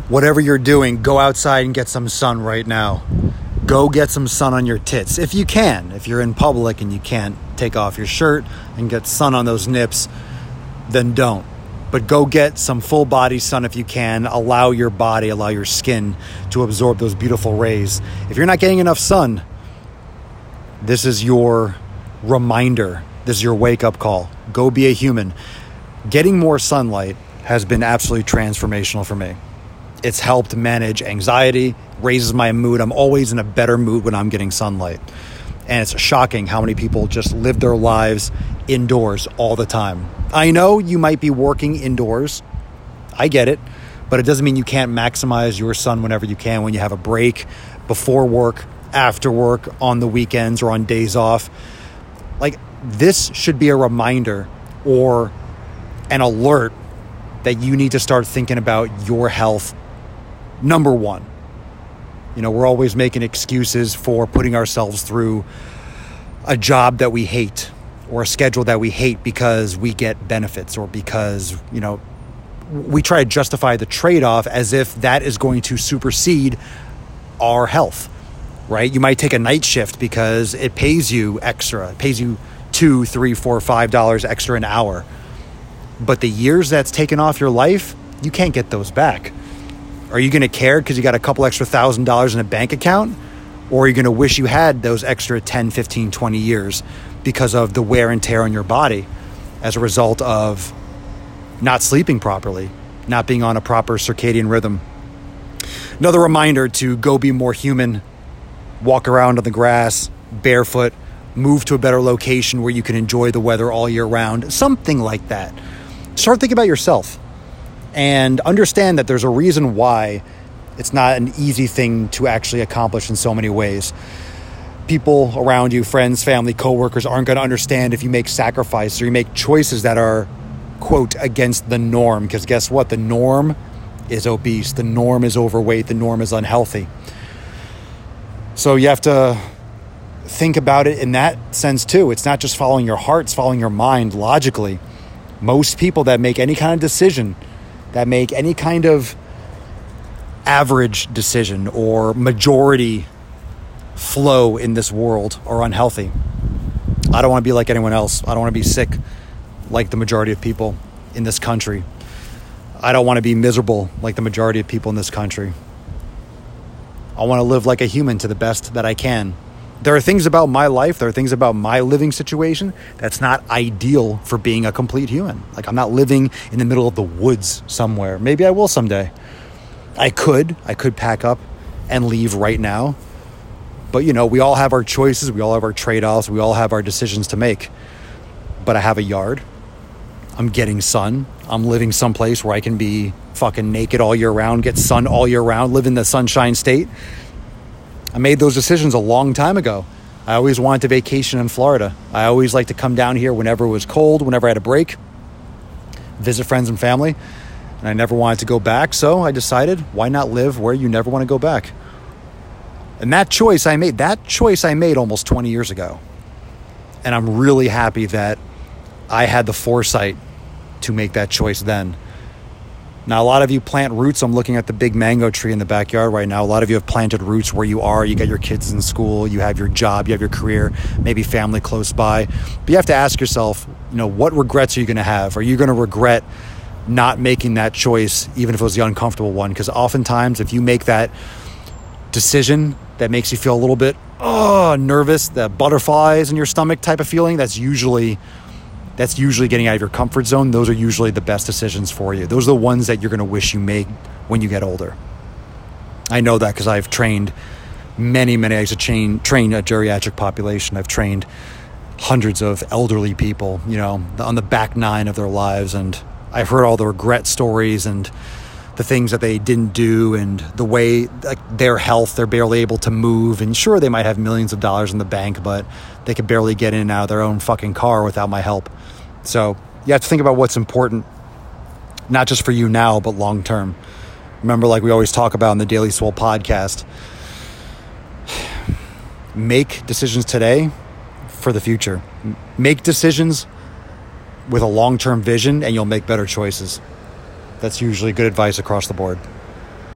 Whatever you're doing, go outside and get some sun right now. Go get some sun on your tits. If you can. If you're in public and you can't take off your shirt and get sun on those nips, then don't. But go get some full body sun if you can. Allow your body, allow your skin to absorb those beautiful rays. If you're not getting enough sun, this is your reminder. This is your wake-up call. Go be a human. Getting more sunlight has been absolutely transformational for me. It's helped manage anxiety, raises my mood. I'm always in a better mood when I'm getting sunlight. And it's shocking how many people just live their lives indoors all the time. I know you might be working indoors. I get it. But it doesn't mean you can't maximize your sun whenever you can, when you have a break, before work, after work, on the weekends or on days off. Like, this should be a reminder or an alert that you need to start thinking about your health. Number one. We're always making excuses for putting ourselves through a job that we hate or a schedule that we hate because we get benefits, or because, we try to justify the trade-off as if that is going to supersede our health, right? You might take a night shift because it pays you extra. It pays you $2, $3, $4, $5 extra an hour. But the years that's taken off your life, you can't get those back. Are you going to care because you got a couple extra $1,000 in a bank account? Or are you going to wish you had those extra 10, 15, 20 years because of the wear and tear on your body as a result of not sleeping properly, not being on a proper circadian rhythm? Another reminder to go be more human, walk around on the grass, barefoot, move to a better location where you can enjoy the weather all year round, something like that. Start thinking about yourself. And understand that there's a reason why it's not an easy thing to actually accomplish in so many ways. People around you, friends, family, coworkers, aren't going to understand if you make sacrifices or you make choices that are, quote, against the norm. Because guess what? The norm is obese. The norm is overweight. The norm is unhealthy. So you have to think about it in that sense too. It's not just following your heart, it's following your mind logically. Most people that make any kind of decision, that make any kind of average decision or majority flow in this world, are unhealthy. I don't want to be like anyone else. I don't want to be sick like the majority of people in this country. I don't want to be miserable like the majority of people in this country. I want to live like a human to the best that I can. There are things about my life, there are things about my living situation that's not ideal for being a complete human. Like, I'm not living in the middle of the woods somewhere. Maybe I will someday. I could pack up and leave right now. But, we all have our choices. We all have our trade-offs. We all have our decisions to make. But I have a yard. I'm getting sun. I'm living someplace where I can be fucking naked all year round, get sun all year round, live in the Sunshine State. I made those decisions a long time ago. I always wanted to vacation in Florida. I always liked to come down here whenever it was cold, whenever I had a break, visit friends and family, and I never wanted to go back. So I decided, why not live where you never want to go back? And that choice I made almost 20 years ago. And I'm really happy that I had the foresight to make that choice then. Now, a lot of you plant roots. I'm looking at the big mango tree in the backyard right now. A lot of you have planted roots where you are. You got your kids in school. You have your job. You have your career, maybe family close by. But you have to ask yourself, what regrets are you going to have? Are you going to regret not making that choice, even if it was the uncomfortable one? Because oftentimes, if you make that decision that makes you feel a little bit nervous, the butterflies in your stomach type of feeling, that's usually getting out of your comfort zone. Those are usually the best decisions for you. Those are the ones that you're going to wish you made when you get older. I know that because I've trained many. I used to train a geriatric population. I've trained hundreds of elderly people, on the back nine of their lives. And I've heard all the regret stories and the things that they didn't do and the way, like, their health, they're barely able to move. And sure, they might have millions of dollars in the bank, but they could barely get in and out of their own fucking car without my help. So you have to think about what's important, not just for you now, but long term. Remember, like we always talk about in the Daily Swole podcast, make decisions today for the future. Make decisions with a long-term vision and you'll make better choices. That's usually good advice across the board.